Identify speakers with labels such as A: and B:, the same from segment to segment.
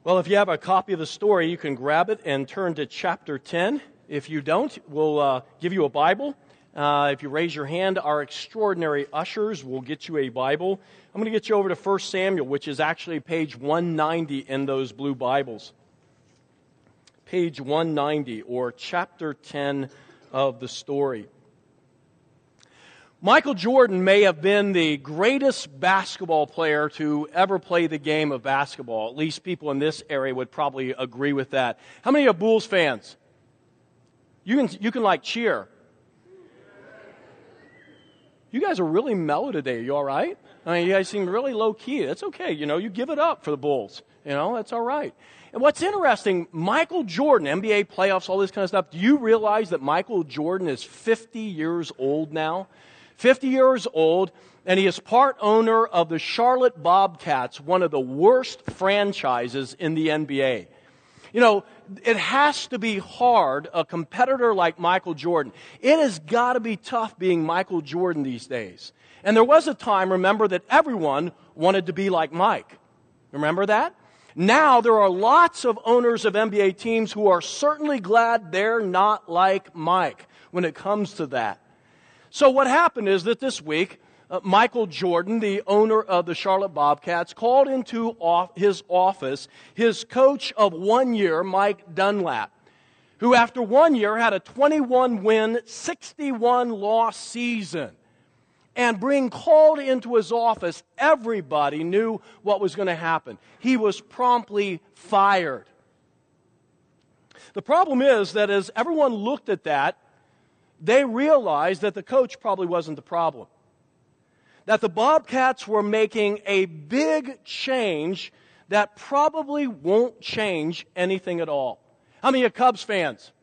A: Well, if you have a copy of the story, you can grab it and turn to chapter 10. If you don't, we'll give you a Bible. If you raise your hand, our extraordinary ushers will get you a Bible. I'm going to get you over to 1 Samuel, which is actually page 190 in those blue Bibles. Page 190, or chapter 10 of the story. Michael Jordan may have been the greatest basketball player to ever play the game of basketball. At least people in this area would probably agree with that. How many are Bulls fans? You can like cheer. You guys are really mellow today. You all right? I mean, you guys seem really low key. That's okay. You give it up for the Bulls. That's all right. And what's interesting, Michael Jordan, NBA playoffs, all this kind of stuff. Do you realize that Michael Jordan is 50 years old now? 50 years old, and he is part owner of the Charlotte Bobcats, one of the worst franchises in the NBA. It has to be hard, a competitor like Michael Jordan. It has got to be tough being Michael Jordan these days. And there was a time, remember, that everyone wanted to be like Mike. Remember that? Now there are lots of owners of NBA teams who are certainly glad they're not like Mike when it comes to that. So what happened is that this week, Michael Jordan, the owner of the Charlotte Bobcats, called into his office his coach of 1 year, Mike Dunlap, who after 1 year had a 21-win, 61-loss season. And being called into his office, everybody knew what was going to happen. He was promptly fired. The problem is that as everyone looked at that, they realized that the coach probably wasn't the problem. That the Bobcats were making a big change that probably won't change anything at all. How many are Cubs fans?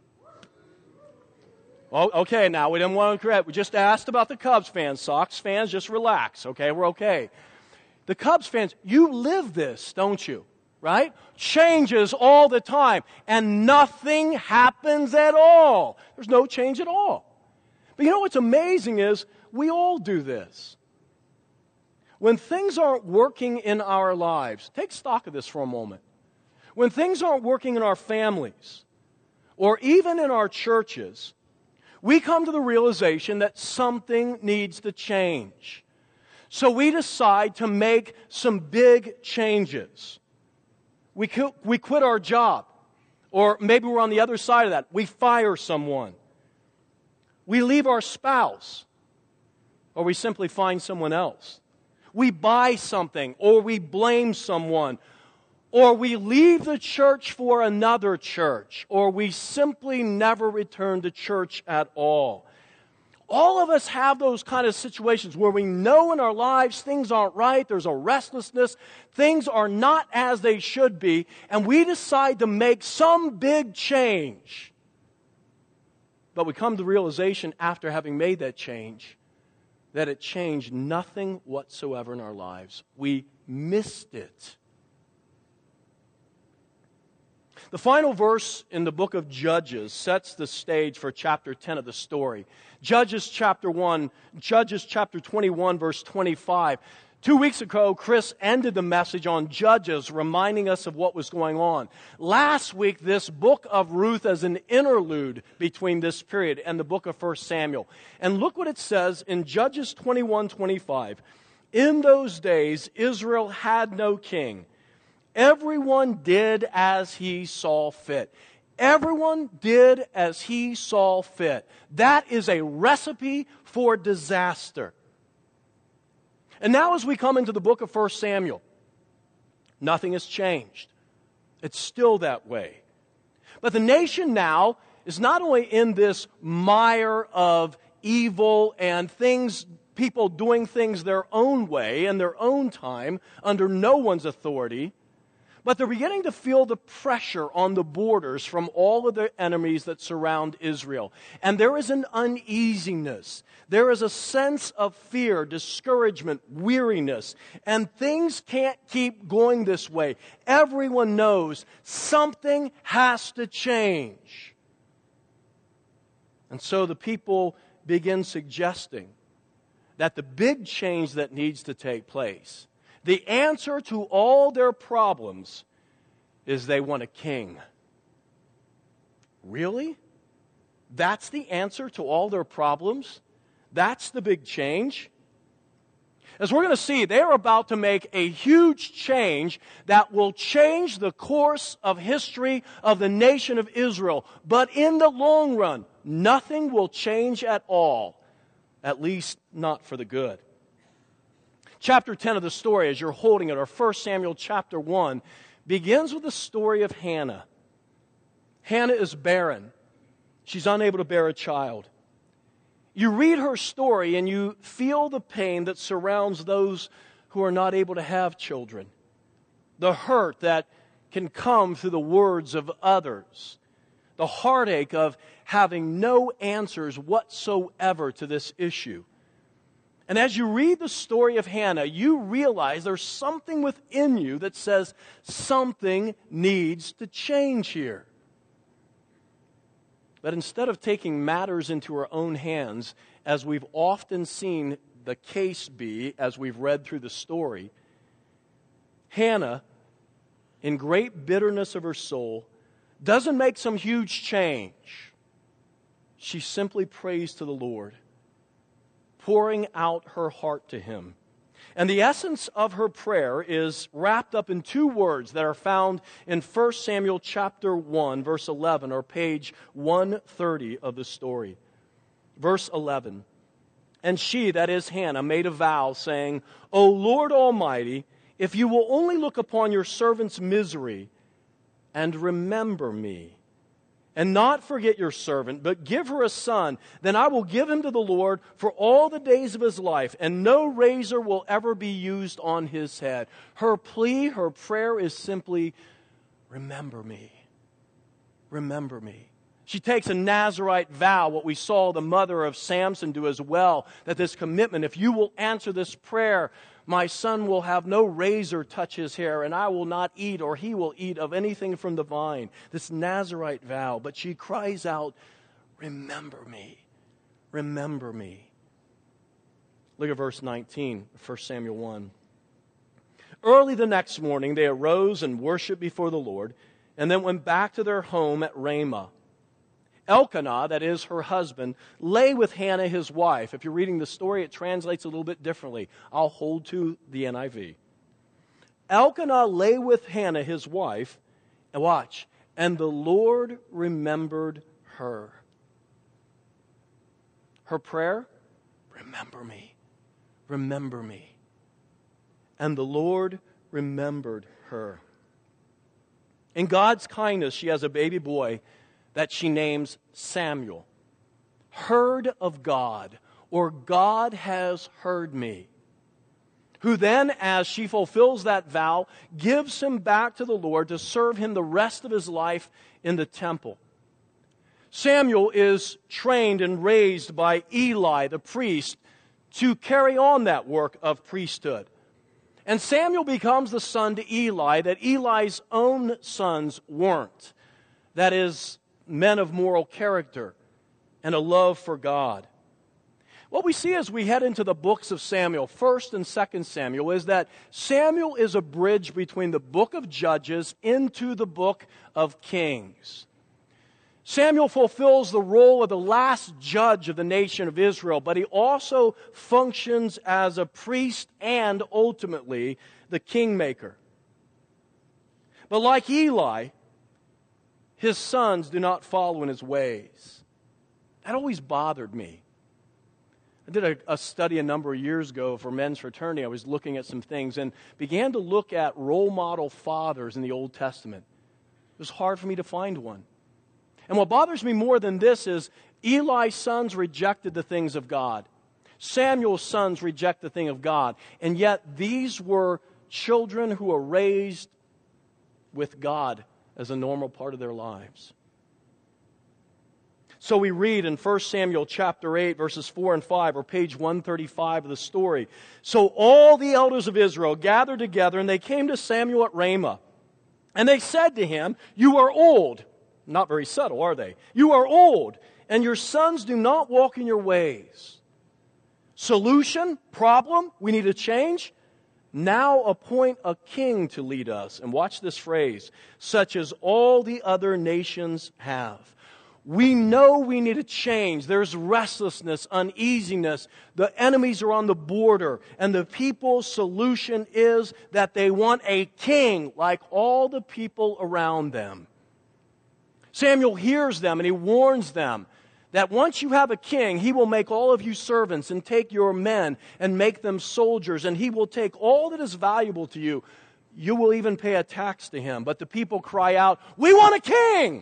A: Oh, okay, now we didn't want to correct. We just asked about the Cubs fans. Sox fans, just relax, okay? We're okay. The Cubs fans, you live this, don't you? Right? Changes all the time, and nothing happens at all. There's no change at all. But what's amazing is we all do this. When things aren't working in our lives, take stock of this for a moment. When things aren't working in our families, or even in our churches, we come to the realization that something needs to change. So we decide to make some big changes. We quit our job, or maybe we're on the other side of that. We fire someone. We leave our spouse, or we simply find someone else. We buy something, or we blame someone, or we leave the church for another church, or we simply never return to church at all. All of us have those kind of situations where we know in our lives things aren't right, there's a restlessness, things are not as they should be, and we decide to make some big change. But we come to the realization after having made that change that it changed nothing whatsoever in our lives. We missed it. The final verse in the book of Judges sets the stage for chapter 10 of the story. Judges chapter 21, verse 25. 2 weeks ago, Chris ended the message on Judges, reminding us of what was going on. Last week, this book of Ruth as an interlude between this period and the book of 1 Samuel. And look what it says in Judges 21:25. In those days, Israel had no king. Everyone did as he saw fit. Everyone did as he saw fit. That is a recipe for disaster. And now as we come into the book of 1 Samuel, nothing has changed. It's still that way. But the nation now is not only in this mire of evil and people doing things their own way in their own time under no one's authority, but they're beginning to feel the pressure on the borders from all of the enemies that surround Israel. And there is an uneasiness. There is a sense of fear, discouragement, weariness. And things can't keep going this way. Everyone knows something has to change. And so the people begin suggesting that the big change that needs to take place, the answer to all their problems, is they want a king. Really? That's the answer to all their problems? That's the big change? As we're going to see, they are about to make a huge change that will change the course of history of the nation of Israel. But in the long run, nothing will change at all, at least not for the good. Chapter 10 of the story, as you're holding it, or 1 Samuel chapter 1, begins with the story of Hannah. Hannah is barren. She's unable to bear a child. You read her story and you feel the pain that surrounds those who are not able to have children. The hurt that can come through the words of others. The heartache of having no answers whatsoever to this issue. And as you read the story of Hannah, you realize there's something within you that says something needs to change here. But instead of taking matters into her own hands, as we've often seen the case be as we've read through the story, Hannah, in great bitterness of her soul, doesn't make some huge change. She simply prays to the Lord, pouring out her heart to Him. And the essence of her prayer is wrapped up in two words that are found in 1 Samuel chapter 1, verse 11, or page 130 of the story. Verse 11, "And she," that is Hannah, "made a vow, saying, O Lord Almighty, if you will only look upon your servant's misery and remember me, and not forget your servant, but give her a son, then I will give him to the Lord for all the days of his life, and no razor will ever be used on his head." Her plea, her prayer is simply, remember me. Remember me. She takes a Nazirite vow, what we saw the mother of Samson do as well, that this commitment, if you will answer this prayer, my son will have no razor touch his hair, and I will not eat, or he will eat of anything from the vine. This Nazirite vow. But she cries out, remember me. Remember me. Look at verse 19, 1 Samuel 1. Early the next morning they arose and worshiped before the Lord, and then went back to their home at Ramah. Elkanah, that is her husband, lay with Hannah his wife. If you're reading the story, it translates a little bit differently. I'll hold to the NIV. Elkanah lay with Hannah his wife, and watch, and the Lord remembered her. Her prayer, remember me, remember me. And the Lord remembered her. In God's kindness, she has a baby boy that she names Samuel. Heard of God, or God has heard me. Who then, as she fulfills that vow, gives him back to the Lord to serve him the rest of his life in the temple. Samuel is trained and raised by Eli, the priest, to carry on that work of priesthood. And Samuel becomes the son to Eli that Eli's own sons weren't. That is, men of moral character and a love for God. What we see as we head into the books of Samuel, 1 and 2 Samuel, is that Samuel is a bridge between the book of Judges into the book of Kings. Samuel fulfills the role of the last judge of the nation of Israel, but he also functions as a priest and ultimately the kingmaker. But like Eli, his sons do not follow in his ways. That always bothered me. I did a study a number of years ago for men's fraternity. I was looking at some things and began to look at role model fathers in the Old Testament. It was hard for me to find one. And what bothers me more than this is Eli's sons rejected the things of God. Samuel's sons reject the thing of God. And yet these were children who were raised with God as a normal part of their lives. So we read in 1 Samuel chapter 8, verses 4 and 5, or page 135 of the story. So all the elders of Israel gathered together, and they came to Samuel at Ramah. And they said to him, you are old. Not very subtle, are they? You are old, and your sons do not walk in your ways. Solution? Problem? We need a change? Now appoint a king to lead us. And watch this phrase, such as all the other nations have. We know we need a change. There's restlessness, uneasiness. The enemies are on the border. And the people's solution is that they want a king like all the people around them. Samuel hears them and he warns them that once you have a king, he will make all of you servants and take your men and make them soldiers. And he will take all that is valuable to you. You will even pay a tax to him. But the people cry out, "We want a king!"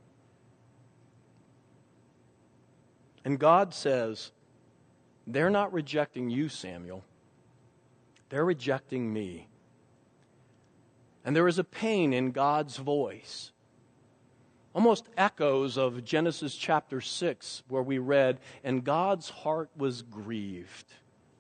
A: And God says, they're not rejecting you, Samuel. They're rejecting me. And there is a pain in God's voice. Almost echoes of Genesis chapter 6, where we read, "And God's heart was grieved."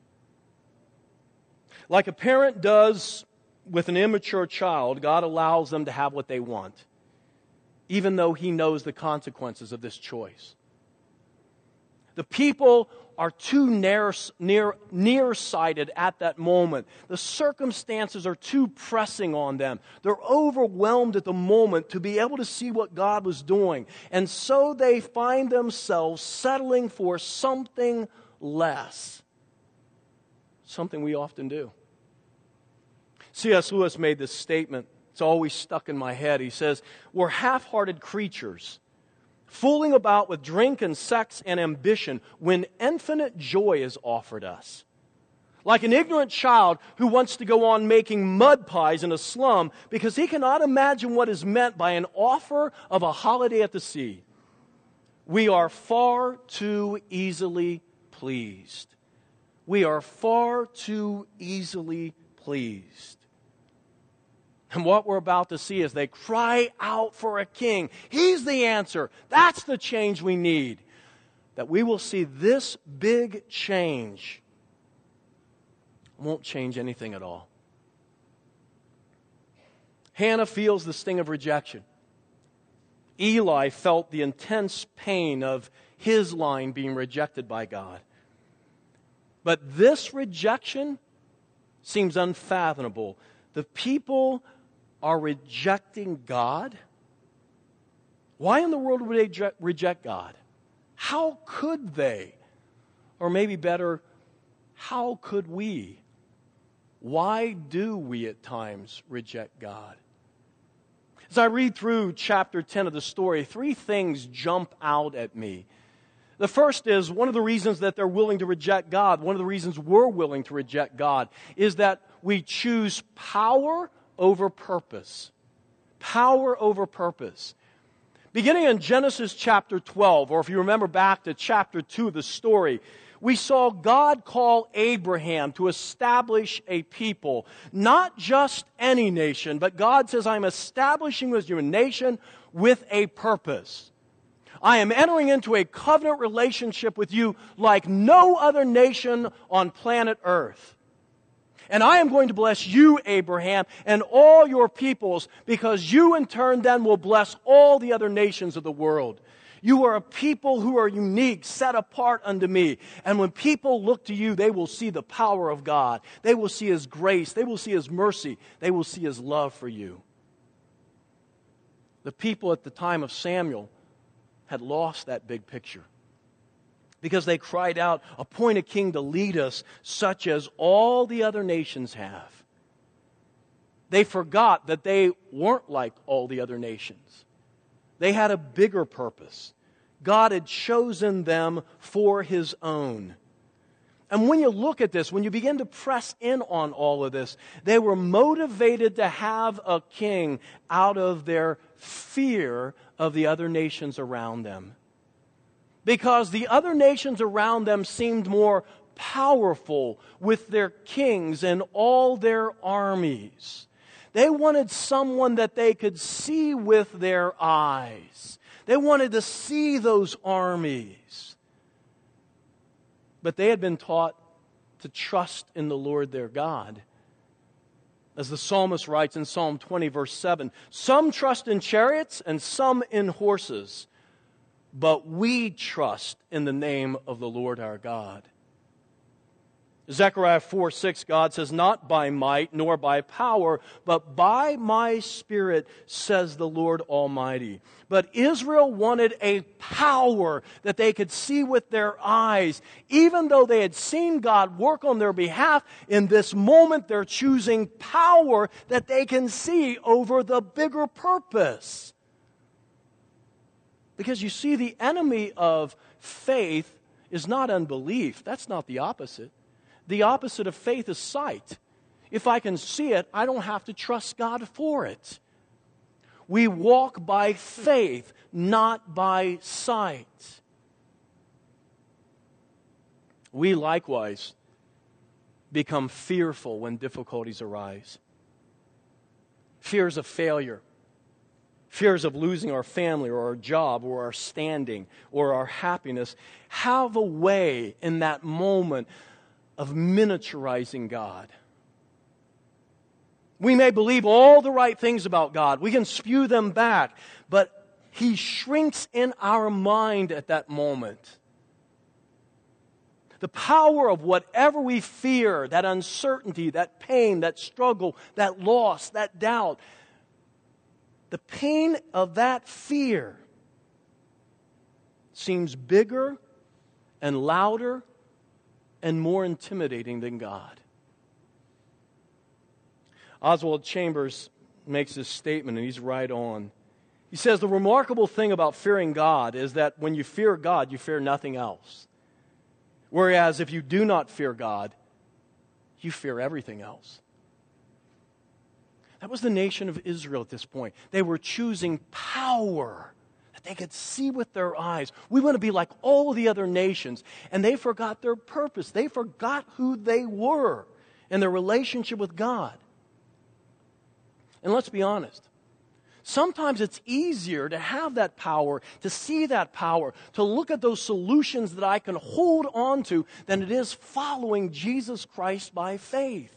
A: Like a parent does with an immature child, God allows them to have what they want, even though He knows the consequences of this choice. The people are too nearsighted at that moment. The circumstances are too pressing on them. They're overwhelmed at the moment to be able to see what God was doing. And so they find themselves settling for something less. Something we often do. C.S. Lewis made this statement. It's always stuck in my head. He says, "We're half-hearted creatures, fooling about with drink and sex and ambition when infinite joy is offered us. Like an ignorant child who wants to go on making mud pies in a slum because he cannot imagine what is meant by an offer of a holiday at the sea. We are far too easily pleased. We are far too easily pleased." And what we're about to see is they cry out for a king. He's the answer. That's the change we need. That we will see this big change won't change anything at all. Hannah feels the sting of rejection. Eli felt the intense pain of his line being rejected by God. But this rejection seems unfathomable. The people are rejecting God? Why in the world would they reject God? How could they? Or maybe better, how could we? Why do we at times reject God? As I read through chapter 10 of the story, 3 things jump out at me. The first is, one of the reasons that they're willing to reject God, one of the reasons we're willing to reject God, is that we choose power over purpose. Power over purpose. Beginning in Genesis chapter 12, or if you remember back to chapter 2 of the story, we saw God call Abraham to establish a people. Not just any nation, but God says, "I'm establishing you a nation with a purpose. I am entering into a covenant relationship with you like no other nation on planet Earth. And I am going to bless you, Abraham, and all your peoples, because you in turn then will bless all the other nations of the world. You are a people who are unique, set apart unto me. And when people look to you, they will see the power of God. They will see His grace. They will see His mercy. They will see His love for you." The people at the time of Samuel had lost that big picture, because they cried out, "Appoint a king to lead us, such as all the other nations have." They forgot that they weren't like all the other nations. They had a bigger purpose. God had chosen them for His own. And when you look at this, when you begin to press in on all of this, they were motivated to have a king out of their fear of the other nations around them. Because the other nations around them seemed more powerful with their kings and all their armies. They wanted someone that they could see with their eyes. They wanted to see those armies. But they had been taught to trust in the Lord their God. As the psalmist writes in Psalm 20, verse 7, "Some trust in chariots and some in horses, but we trust in the name of the Lord our God." Zechariah 4:6, God says, "Not by might nor by power, but by my Spirit, says the Lord Almighty." But Israel wanted a power that they could see with their eyes. Even though they had seen God work on their behalf, in this moment they're choosing power that they can see over the bigger purpose. Because you see, the enemy of faith is not unbelief. That's not the opposite. The opposite of faith is sight. If I can see it, I don't have to trust God for it. We walk by faith, not by sight. We likewise become fearful when difficulties arise. Fears of failure. Fears of losing our family or our job or our standing or our happiness have a way in that moment of miniaturizing God. We may believe all the right things about God. We can spew them back, but He shrinks in our mind at that moment. The power of whatever we fear, that uncertainty, that pain, that struggle, that loss, that doubt, the pain of that fear seems bigger and louder and more intimidating than God. Oswald Chambers makes this statement, and he's right on. He says, the remarkable thing about fearing God is that when you fear God, you fear nothing else. Whereas if you do not fear God, you fear everything else. That was the nation of Israel at this point. They were choosing power that they could see with their eyes. We want to be like all the other nations. And they forgot their purpose. They forgot who they were and their relationship with God. And let's be honest. Sometimes it's easier to have that power, to see that power, to look at those solutions that I can hold on to than it is following Jesus Christ by faith.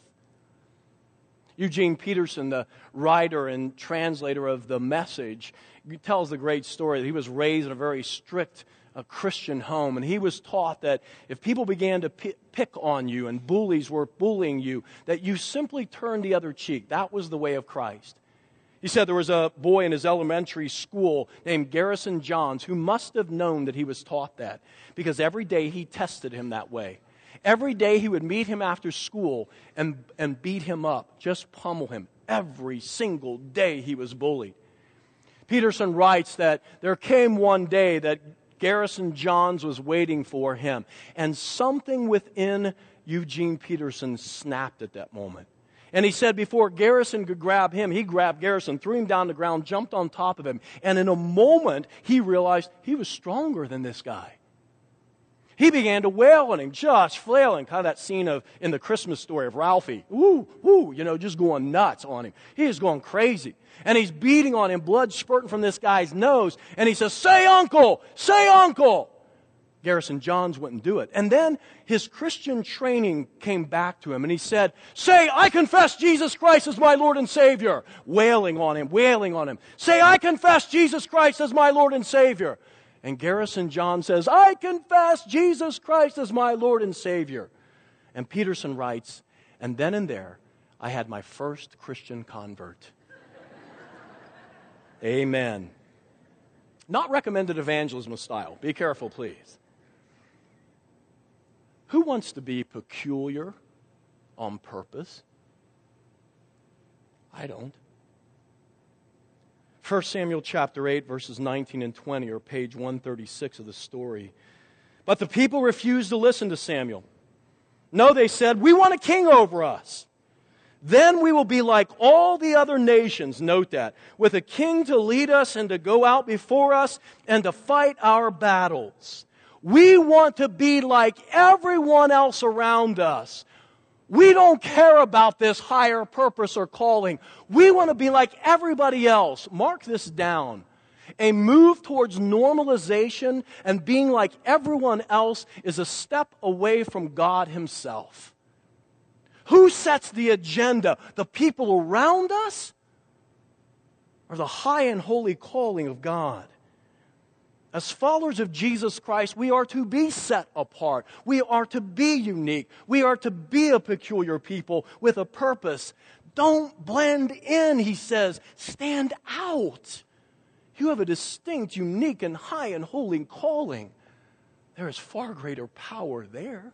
A: Eugene Peterson, the writer and translator of The Message, tells the great story that he was raised in a very strict Christian home. And he was taught that if people began to pick on you and bullies were bullying you, that you simply turned the other cheek. That was the way of Christ. He said there was a boy in his elementary school named Garrison Johns who must have known that he was taught that, because every day he tested him that way. Every day he would meet him after school and beat him up, just pummel him. Every single day he was bullied. Peterson writes that there came one day that Garrison Johns was waiting for him, and something within Eugene Peterson snapped at that moment. And he said before Garrison could grab him, he grabbed Garrison, threw him down the ground, jumped on top of him, and in a moment he realized he was stronger than this guy. He began to wail on him, just flailing, kind of that scene in the Christmas Story of Ralphie. Woo, woo, just going nuts on him. He is going crazy. And he's beating on him, blood spurting from this guy's nose. And he says, "Say uncle! Say uncle!" Garrison Johns wouldn't do it. And then his Christian training came back to him. And he said, "Say, I confess Jesus Christ as my Lord and Savior." Wailing on him, wailing on him. "Say, I confess Jesus Christ as my Lord and Savior." And Garrison Johns says, "I confess Jesus Christ as my Lord and Savior." And Peterson writes, "And then and there, I had my first Christian convert." Amen. Not recommended evangelism style. Be careful, please. Who wants to be peculiar on purpose? I don't. 1 Samuel chapter 8, verses 19 and 20 are page 136 of the story. But the people refused to listen to Samuel. No, they said, "We want a king over us. Then we will be like all the other nations," note that, "with a king to lead us and to go out before us and to fight our battles. We want to be like everyone else around us. We don't care about this higher purpose or calling. We want to be like everybody else." Mark this down. A move towards normalization and being like everyone else is a step away from God Himself. Who sets the agenda? The people around us? Or the high and holy calling of God? As followers of Jesus Christ, we are to be set apart. We are to be unique. We are to be a peculiar people with a purpose. Don't blend in, he says. Stand out. You have a distinct, unique, and high and holy calling. There is far greater power there.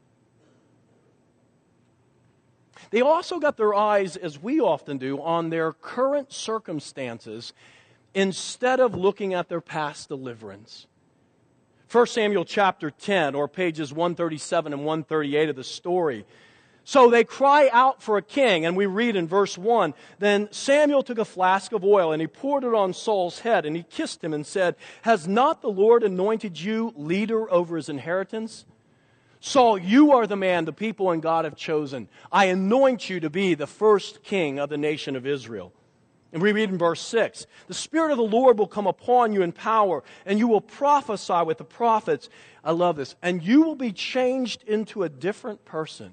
A: They also got their eyes, as we often do, on their current circumstances instead of looking at their past deliverance. 1 Samuel chapter 10, or pages 137 and 138 of the story. So they cry out for a king, and we read in verse 1, Then Samuel took a flask of oil, and he poured it on Saul's head, and he kissed him and said, Has not the Lord anointed you leader over his inheritance? Saul, you are the man the people and God have chosen. I anoint you to be the first king of the nation of Israel. And we read in verse 6, The Spirit of the Lord will come upon you in power, and you will prophesy with the prophets. I love this. And you will be changed into a different person.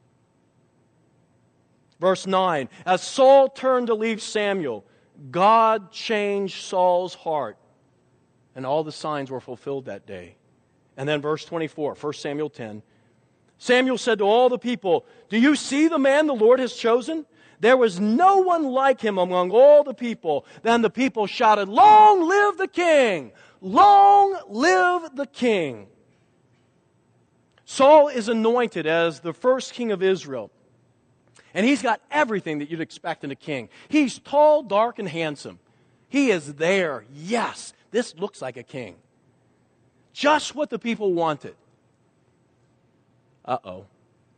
A: Verse 9, As Saul turned to leave Samuel, God changed Saul's heart. And all the signs were fulfilled that day. And then verse 24, 1 Samuel 10, Samuel said to all the people, Do you see the man the Lord has chosen? There was no one like him among all the people. Then the people shouted, Long live the king! Long live the king! Saul is anointed as the first king of Israel. And he's got everything that you'd expect in a king. He's tall, dark, and handsome. He is there. Yes, this looks like a king. Just what the people wanted. Uh-oh.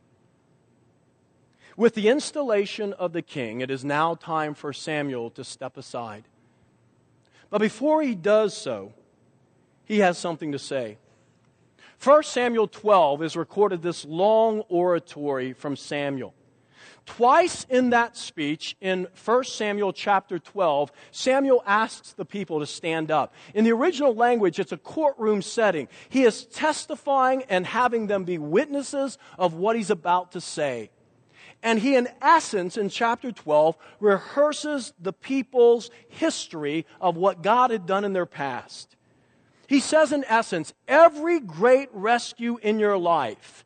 A: With the installation of the king, it is now time for Samuel to step aside. But before he does so, he has something to say. 1 Samuel 12 is recorded this long oratory from Samuel. Twice in that speech, in 1 Samuel chapter 12, Samuel asks the people to stand up. In the original language, it's a courtroom setting. He is testifying and having them be witnesses of what he's about to say. And he, in essence, in chapter 12, rehearses the people's history of what God had done in their past. He says, in essence, every great rescue in your life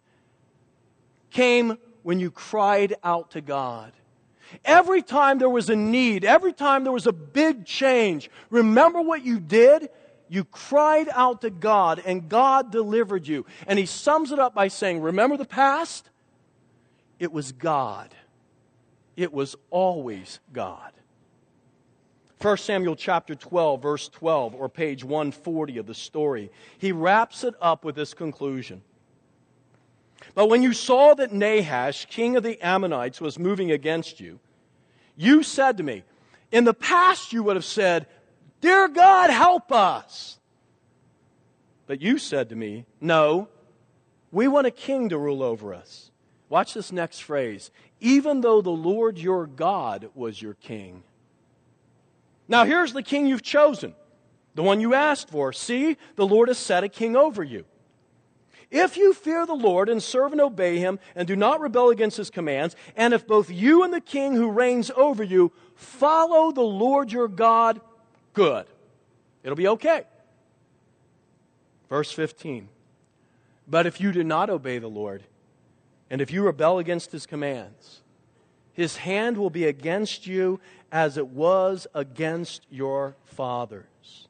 A: came when you cried out to God. Every time there was a need, every time there was a big change, remember what you did? You cried out to God, and God delivered you. And he sums it up by saying, remember the past? It was God. It was always God. 1 Samuel chapter 12, verse 12, or page 140 of the story, he wraps it up with this conclusion. But when you saw that Nahash, king of the Ammonites, was moving against you, you said to me, in the past you would have said, Dear God, help us. But you said to me, no, we want a king to rule over us. Watch this next phrase. Even though the Lord your God was your king. Now here's the king you've chosen, the one you asked for. See, the Lord has set a king over you. If you fear the Lord and serve and obey Him and do not rebel against His commands, and if both you and the king who reigns over you follow the Lord your God, good. It'll be okay. Verse 15. But if you do not obey the Lord, and if you rebel against His commands, His hand will be against you as it was against your fathers.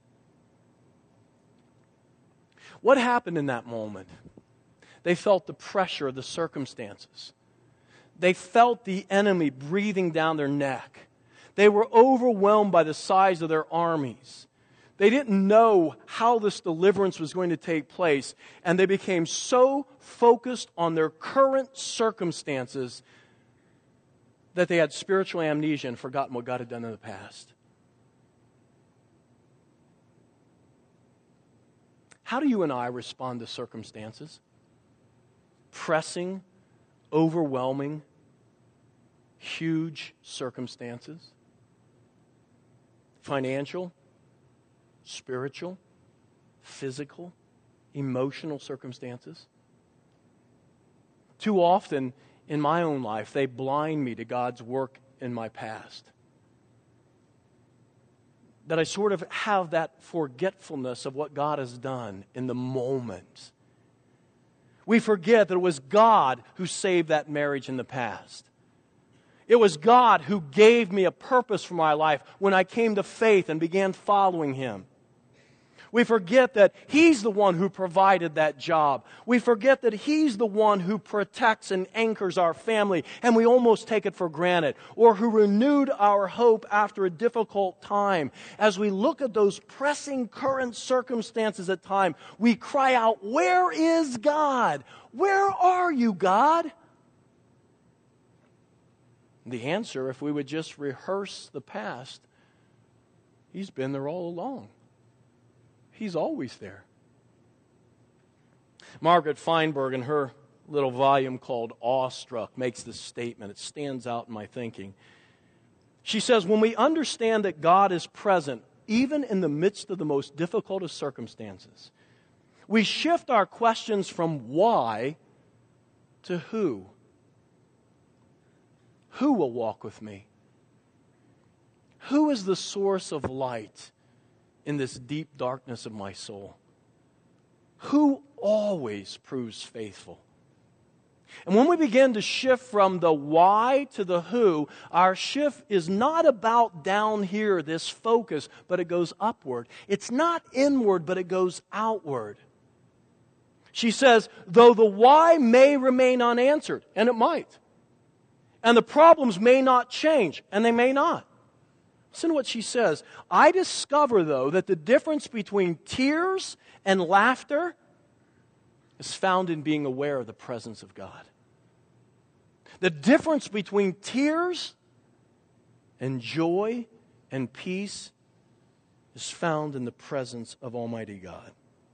A: What happened in that moment? They felt the pressure of the circumstances. They felt the enemy breathing down their neck. They were overwhelmed by the size of their armies. They didn't know how this deliverance was going to take place, and they became so focused on their current circumstances that they had spiritual amnesia and forgotten what God had done in the past. How do you and I respond to circumstances? Pressing, overwhelming, huge circumstances. Financial, spiritual, physical, emotional circumstances. Too often in my own life, they blind me to God's work in my past. that I sort of have that forgetfulness of what God has done in the moment. We forget that it was God who saved that marriage in the past. It was God who gave me a purpose for my life when I came to faith and began following Him. We forget that He's the one who provided that job. We forget that He's the one who protects and anchors our family, and we almost take it for granted, or who renewed our hope after a difficult time. As we look at those pressing current circumstances at times, we cry out, "Where is God? Where are you, God?" The answer, if we would just rehearse the past, He's been there all along. He's always there. Margaret Feinberg, in her little volume called Awestruck, makes this statement. It stands out in my thinking. She says, when we understand that God is present, even in the midst of the most difficult of circumstances, we shift our questions from why to who. Who will walk with me? Who is the source of light in this deep darkness of my soul? Who always proves faithful? And when we begin to shift from the why to the who, our shift is not about down here, this focus, but it goes upward. It's not inward, but it goes outward. She says, though the why may remain unanswered, and it might, and the problems may not change, and they may not. Listen to what she says. I discover, though, that the difference between tears and laughter is found in being aware of the presence of God. The difference between tears and joy and peace is found in the presence of Almighty God.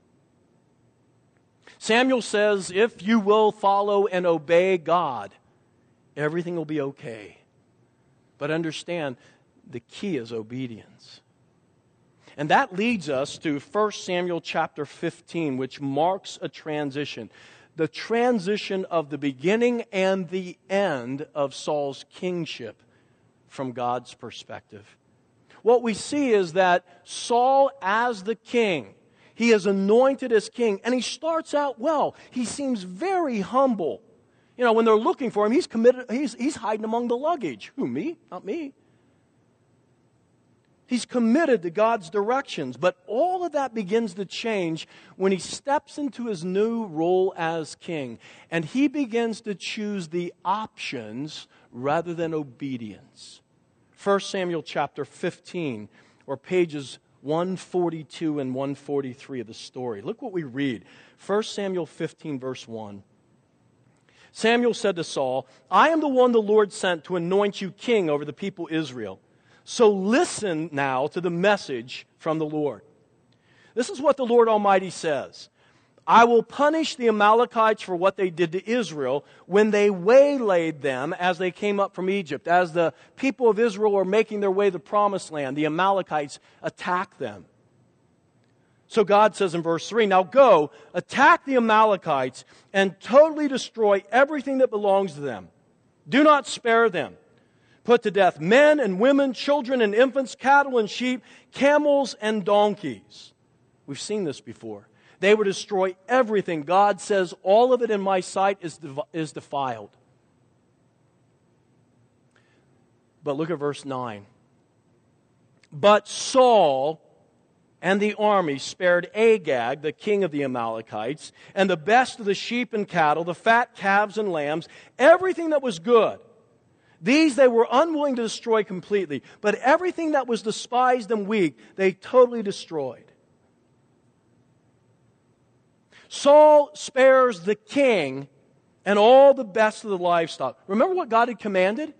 A: Samuel says, if you will follow and obey God, everything will be okay. But understand, the key is obedience. And that leads us to 1 Samuel chapter 15, which marks a transition. The transition of the beginning and the end of Saul's kingship from God's perspective. What we see is that Saul, as the king, he is anointed as king, and he starts out well. He seems very humble. You know, when they're looking for him, he's committed. He's hiding among the luggage. Who, me? Not me. He's committed to God's directions. But all of that begins to change when he steps into his new role as king. And he begins to choose the options rather than obedience. 1 Samuel chapter 15, or pages 142 and 143 of the story. Look what we read. 1 Samuel 15, verse 1. Samuel said to Saul, I am the one the Lord sent to anoint you king over the people Israel. So listen now to the message from the Lord. This is what the Lord Almighty says. I will punish the Amalekites for what they did to Israel when they waylaid them as they came up from Egypt. As the people of Israel were making their way to the promised land, the Amalekites attacked them. So God says in verse 3, now go, attack the Amalekites and totally destroy everything that belongs to them. Do not spare them. Put to death men and women, children and infants, cattle and sheep, camels and donkeys. We've seen this before. They would destroy everything. God says, all of it in my sight is defiled. But look at verse 9. But Saul and the army spared Agag, the king of the Amalekites, and the best of the sheep and cattle, the fat calves and lambs, everything that was good. These they were unwilling to destroy completely, but everything that was despised and weak, they totally destroyed. Saul spares the king and all the best of the livestock. Remember what God had commanded?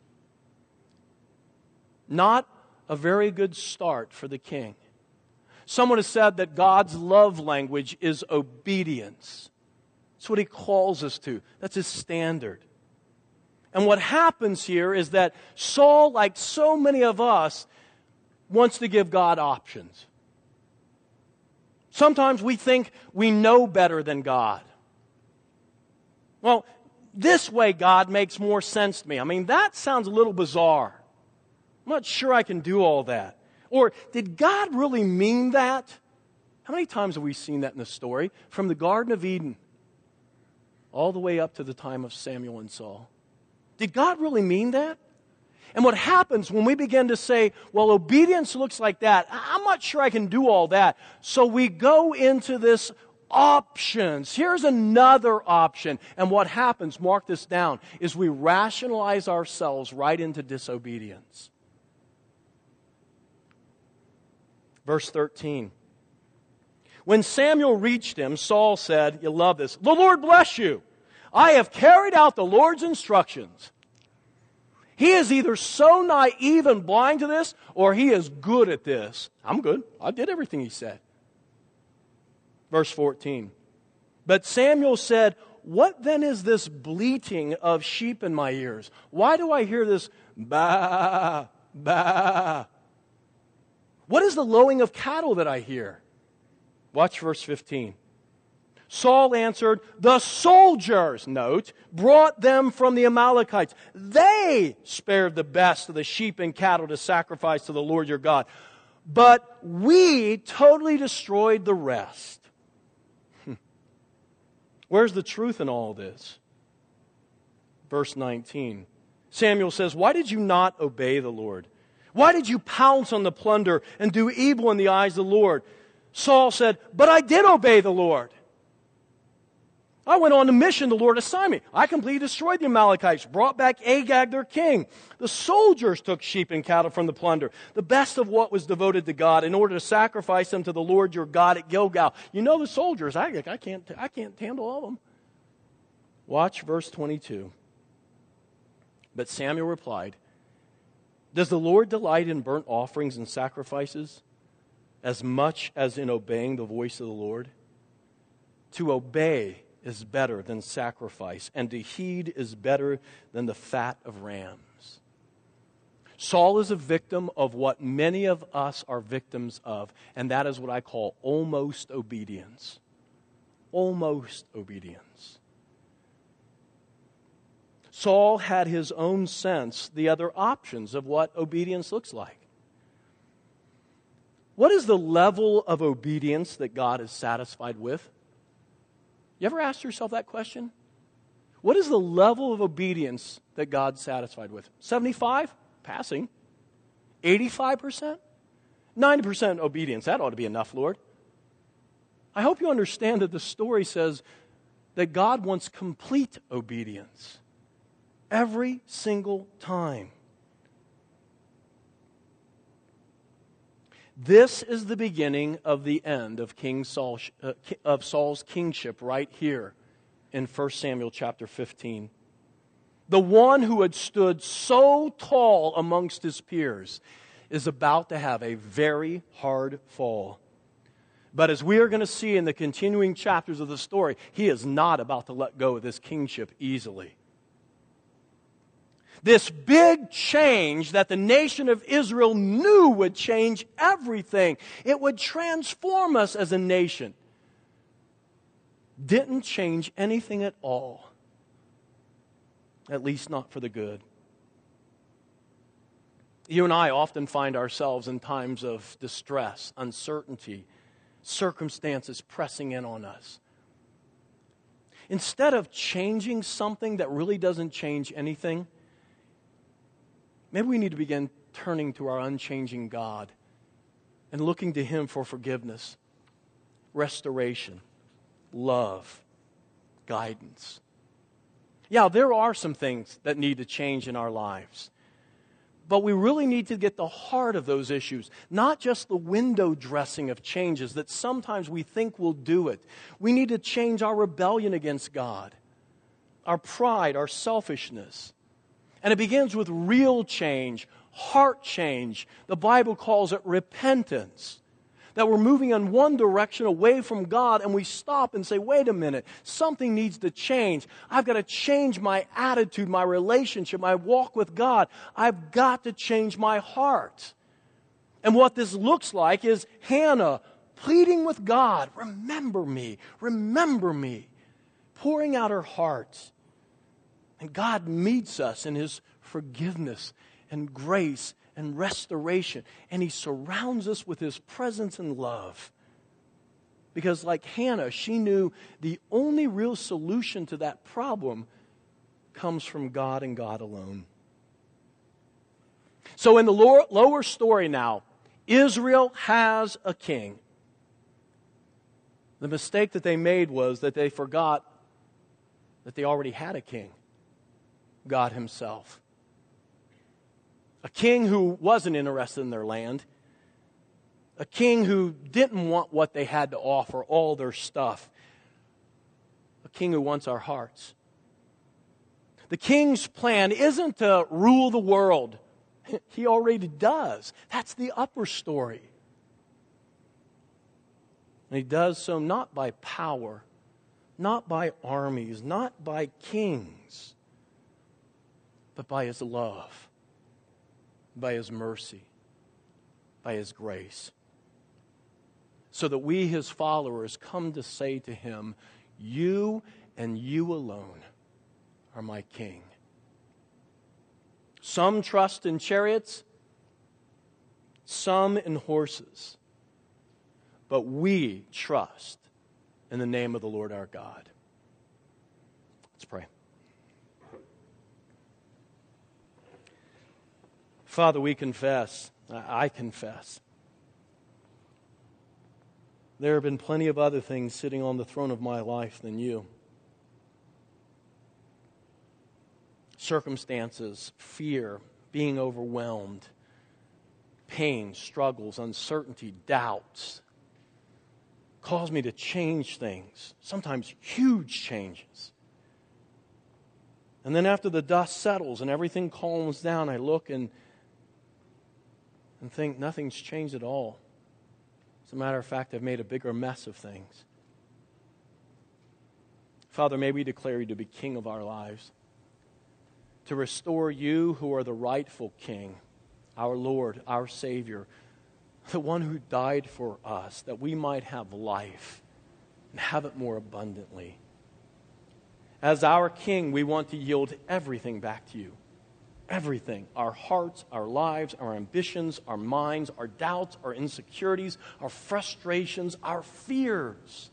A: Not a very good start for the king. Someone has said that God's love language is obedience. That's what He calls us to. That's His standard. And what happens here is that Saul, like so many of us, wants to give God options. Sometimes we think we know better than God. Well, this way God makes more sense to me. I mean, that sounds a little bizarre. I'm not sure I can do all that. Or did God really mean that? How many times have we seen that in the story? From the Garden of Eden all the way up to the time of Samuel and Saul. Did God really mean that? And what happens when we begin to say, well, obedience looks like that, I'm not sure I can do all that. So we go into this options. Here's another option. And what happens, mark this down, is we rationalize ourselves right into disobedience. Verse 13. When Samuel reached him, Saul said, you love this, "The Lord bless you. I have carried out the Lord's instructions." He is either so naive and blind to this, or he is good at this. I'm good. I did everything he said. Verse 14. But Samuel said, "What then is this bleating of sheep in my ears? Why do I hear this bah, bah? What is the lowing of cattle that I hear?" Watch verse 15. Saul answered, "The soldiers," note, "brought them from the Amalekites. They spared the best of the sheep and cattle to sacrifice to the Lord your God. But we totally destroyed the rest." Where's the truth in all this? Verse 19. Samuel says, "Why did you not obey the Lord? Why did you pounce on the plunder and do evil in the eyes of the Lord?" Saul said, "But I did obey the Lord. I went on the mission the Lord assigned me. I completely destroyed the Amalekites, brought back Agag their king. The soldiers took sheep and cattle from the plunder, the best of what was devoted to God, in order to sacrifice them to the Lord your God at Gilgal." You know the soldiers. I can't handle all of them. Watch verse 22. But Samuel replied, "Does the Lord delight in burnt offerings and sacrifices as much as in obeying the voice of the Lord? To obey is better than sacrifice, and to heed is better than the fat of rams." Saul is a victim of what many of us are victims of, and that is what I call almost obedience. Almost obedience. Saul had his own sense, the other options of what obedience looks like. What is the level of obedience that God is satisfied with? You ever asked yourself that question? What is the level of obedience that God's satisfied with? 75? Passing. 85%? 90% obedience. That ought to be enough, Lord. I hope you understand that the story says that God wants complete obedience. Every single time. This is the beginning of the end of Saul's kingship right here in 1 Samuel chapter 15. The one who had stood so tall amongst his peers is about to have a very hard fall. But as we are going to see in the continuing chapters of the story, he is not about to let go of this kingship easily. This big change that the nation of Israel knew would change everything. It would transform us as a nation. Didn't change anything at all. At least not for the good. You and I often find ourselves in times of distress, uncertainty, circumstances pressing in on us. Instead of changing something that really doesn't change anything, maybe we need to begin turning to our unchanging God and looking to Him for forgiveness, restoration, love, guidance. Yeah, there are some things that need to change in our lives. But we really need to get the heart of those issues, not just the window dressing of changes that sometimes we think will do it. We need to change our rebellion against God, our pride, our selfishness. And it begins with real change, heart change. The Bible calls it repentance. That we're moving in one direction away from God and we stop and say, wait a minute, something needs to change. I've got to change my attitude, my relationship, my walk with God. I've got to change my heart. And what this looks like is Hannah pleading with God, remember me, pouring out her heart. And God meets us in His forgiveness and grace and restoration. And He surrounds us with His presence and love. Because like Hannah, she knew the only real solution to that problem comes from God and God alone. So in the lower story now, Israel has a king. The mistake that they made was that they forgot that they already had a king, God Himself. A king who wasn't interested in their land. A king who didn't want what they had to offer, all their stuff. A king who wants our hearts. The king's plan isn't to rule the world. He already does. That's the upper story. And He does so not by power, not by armies, not by kings, but by His love, by His mercy, by His grace. So that we, His followers, come to say to Him, "You and You alone are my King." Some trust in chariots, some in horses, but we trust in the name of the Lord our God. Let's pray. Father, we confess, I confess, there have been plenty of other things sitting on the throne of my life than You. Circumstances, fear, being overwhelmed, pain, struggles, uncertainty, doubts cause me to change things, sometimes huge changes. And then after the dust settles and everything calms down, I look and think nothing's changed at all. As a matter of fact, I've made a bigger mess of things. Father, may we declare You to be King of our lives, to restore You who are the rightful King, our Lord, our Savior, the one who died for us, that we might have life and have it more abundantly. As our King, we want to yield everything back to You. Everything. Our hearts, our lives, our ambitions, our minds, our doubts, our insecurities, our frustrations, our fears.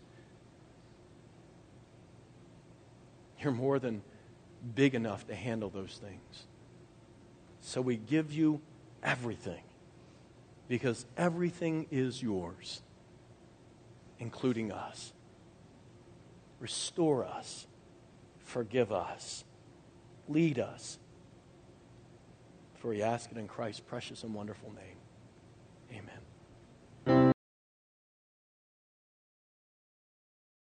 A: You're more than big enough to handle those things. So we give You everything, because everything is Yours, including us. Restore us, forgive us, lead us. For we ask it in Christ's precious and wonderful name. Amen.